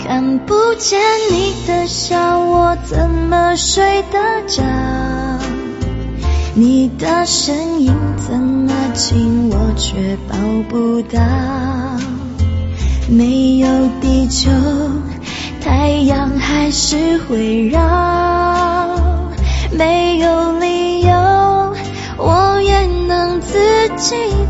看不见你的笑，我怎么睡得着？你的声音怎么近，我却抱不到。没有地球，太阳还是会绕。没有理由，我也能自己